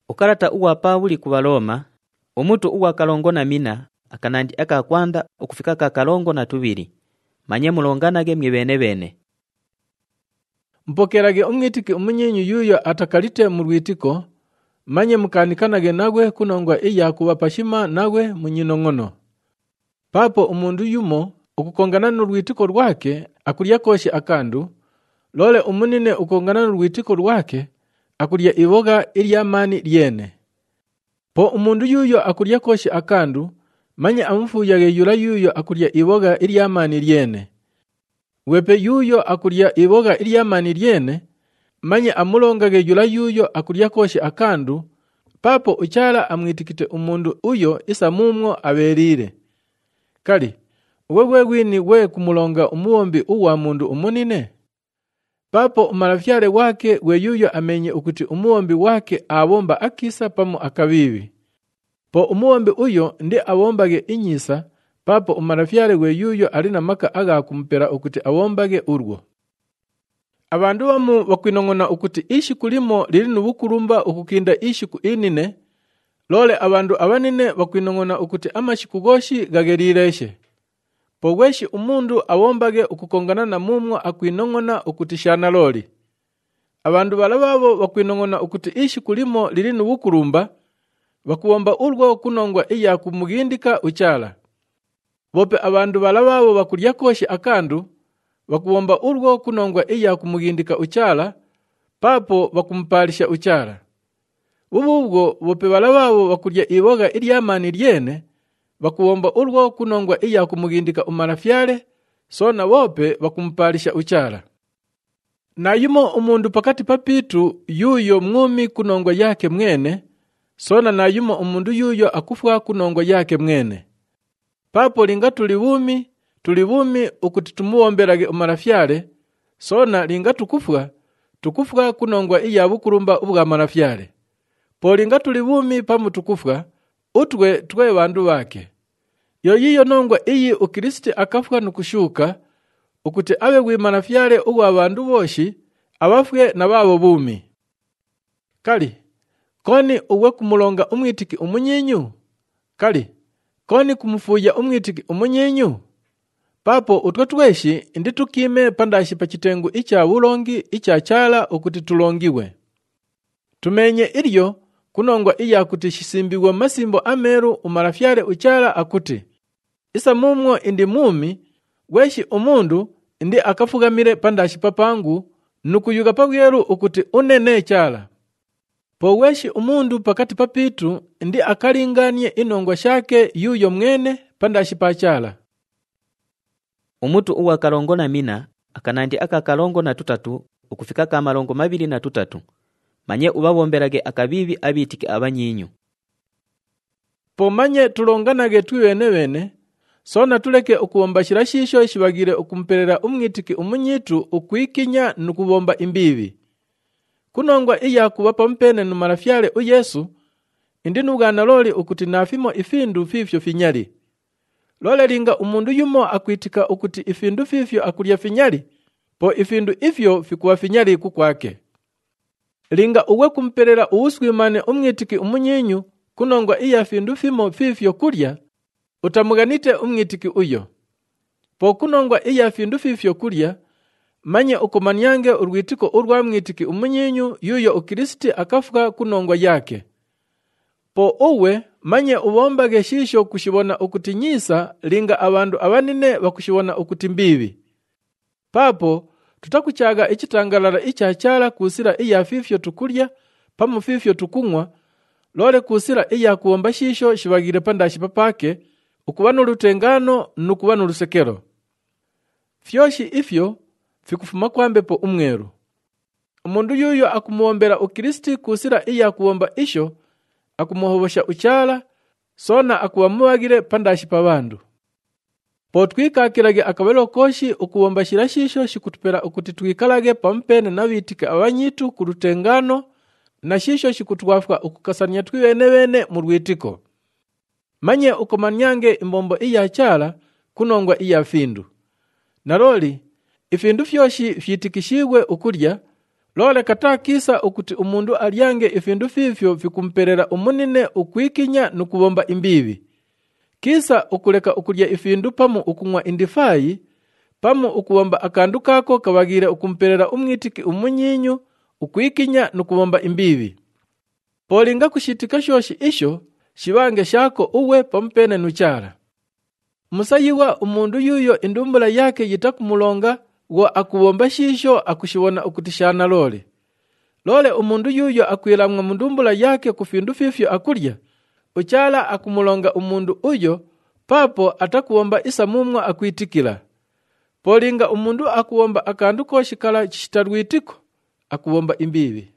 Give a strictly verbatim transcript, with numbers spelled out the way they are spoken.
Ukarata uwa Pauli ku Baloma, umutu uwa kalongo na mina, akanandi aka kwanda ukufika ka kalongo na tubiri. Manye mulonganage mwe bene bene. Mpokerage umwitiki umunyenyu yuyo atakalite mu rwitiko, manye mukanikanage nagwe kunongwa iya kubapashima nagwe munyinongono. Papo umundu yumo ukukongana n'urwitiko rwake akurya koshi akandu, lole umunine ukongana n'urwitiko rwake akurya iboga iryamani ryene. Po umundu yuyo akurya koshi akandu, manye amufuyage yura yuyo akurya iboga iryamani ryene. Wepe yuyo akurya iboga iryamani ryene, manye amulongage yura yuyo akurya koshi akandu, papo uchala amwitikite umundu uyo isa mumwo aberire. Kali, wewe wini we kumulonga umuombi uwa mundu umunine? Papo umarafyale wake we yuyo amenye ukuti umuombi wake abomba akisa pamu akabibi. Po umuombi uyo ndi abombage inyisa, papo umarafyale we yuyo alina maka aga kumpera ukuti abombage urwo. Abandu bamu bakwinongona ukuti ishi kulimo lili nubukurumba ukukinda ishi ku inine, lole abandu abanine bakwinongona ukuti amashiku goshi gagerireshe. Po weshi umundu abombage ukukongana na mumwo akwinongona ukuti shana loli. Abandu balababo bakwinongona ukuti ishi kulimo lili nubukurumba, bakuomba urwo kunongwa iya kumugindika uchala. Bope abandu balababo bakurya koshi akandu, bakuomba urwo kunongwa iya kumugindika uchala, papo bakumpalisha uchala. Ububwo bope balababo bakurya iboga iryamani ryene, bakuomba urwo kunongwa iya kumugindika umarafyale, sona bope bakumpalisha uchala. Na yumo umundu pakati papitu yuyo mwumi kunongwa yake mwene, sona na yumo umundu yuyo akufwa kunongwa yake mwene. Papo linga tulibumi, tulibumi ukuti tumuomberage umarafyale, sona linga tukufwa, tukufwa kunongwa iya bukurumba ubwa marafyale. Po linga tulibumi pamu tukufwa, utwe twe bandu bake. Yo yiyo nongwa iyi ukristi akafwa nukushuka, ukuti awe wimarafyale uwa bandu boshi, abafwe na babo bumi. Kali, koni uwe kumulonga umwitiki umunyenyu? Kali, koni kumufuya umwitiki umunyenyu? Papo utwe tweshi indi tukime pandashi pa kitengu icha bulongi icha chala ukuti tulongiwe. Tumenye iryo kunongwa iya kuti shisimbiwa masimbo ameru umarafyale uchala akuti isa mumwo indi mumi weshi umundu indi akafugamire pandashi papangu nukuyuga pabweru ukuti unene chala. Po weshi umundu pakati papitu indi akalinganye inongwa shake yuyo mwene pandashi pachala. Umutu uwa kalongo na mina akanandi aka kalongo na tutatu ukufika ka malongo mabili na tutatu. Manye ubabomberage akabibi abitiki abanyinyu. Po manye tulonganage tuwene bene, sona tuleke ukuomba shirashisho shibagire ukumperera umwitiki umunyitu ukwikinya nukubomba imbibi. Kunongwa iya kubapa mpene numarafyale u Yesu, indi nugana loli ukuti nafimo ifindu fifyo finyali. Lole linga umundu yumo akwitika ukuti ifindu fifyo akurya finyali, po ifindu ifyo fikuwa finyali kukwake. Linga uwe kumperera uuswimane umwitiki umunyenyu kunongwa iya findu fimo fifyo kurya, utamuganite umwitiki uyo. Po kunongwa iya findu fifyo kurya, manye ukumanyange urwitiko urwa mwitiki umunyenyu yuyo ukristi akafuka kunongwa yake. Po uwe manye ubombage shisho kushibona ukutinyisa linga abandu abanine bakushibona ukutimbibi. Papo tutakuchaga ichitangalara ichachala kusira iya fifyo tukurya pamu fifyo tukunywa, lole kusira iya kuomba shisho shibagire pandashi papake ukubana urutengano nukubana urusekero. Fyoshi ifyo fikufuma kwambe po umweru. Umundu yuyo akumuombera ukristi kusira iya kuomba isho akumuhobosha uchala, sona akuwamuwagire pandashi pabandu. Po twikakirage akabelo koshi ukuomba shirashisho shikutupera ukuti twikalage pampene nabitike abanyitu kurutengano na shisho shikutwafwa ukukasanya twiwene bene mu rwitiko. Manye ukomanyange imbombo iya chala kunongwa iya findu. Naroli, ifindu fyoshi fyitikishigwe ukurya, Lole katakisa ukuti umundu alyange ifindu fifyo vikumperera umunine ukwikinya nukubomba imbibi. Kisa ukuleka ukulya ifindu pamu ukunywa indifai, pamu ukubomba akandu kako kabagire ukumperera umwitiki umunyinyu, ukwikinya nukubomba imbibi. Polinga kushitika shoshi isho, shibange shako uwe pampene nuchara. Musayiwa umundu yuyo indumbula yake yitakumulonga wa akubomba shisho akushibona ukutishana lole. Lole umundu yuyo akwilamwa mundumbula yake kufindu fifyo akulya. Uchala akumulonga umundu uyo, papo atakuomba isa mumwa akwitikila. Polinga umundu akuomba akandu koshikala chitarwitiko, akuomba imbibi.